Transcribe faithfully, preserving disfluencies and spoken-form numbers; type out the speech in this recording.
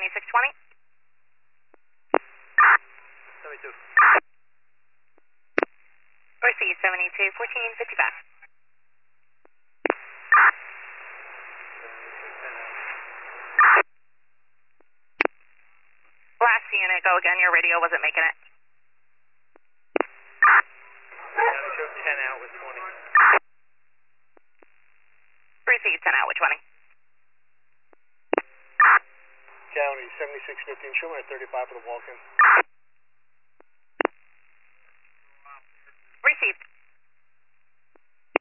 seventy-six twenty. seventy-two. Receive seventy-two fourteen fifty-five. Last unit, go again. Your radio wasn't making it. County show ten out with twenty. Receive ten out with twenty. County seventy-six fifteen, show me a thirty-five for the walk-in.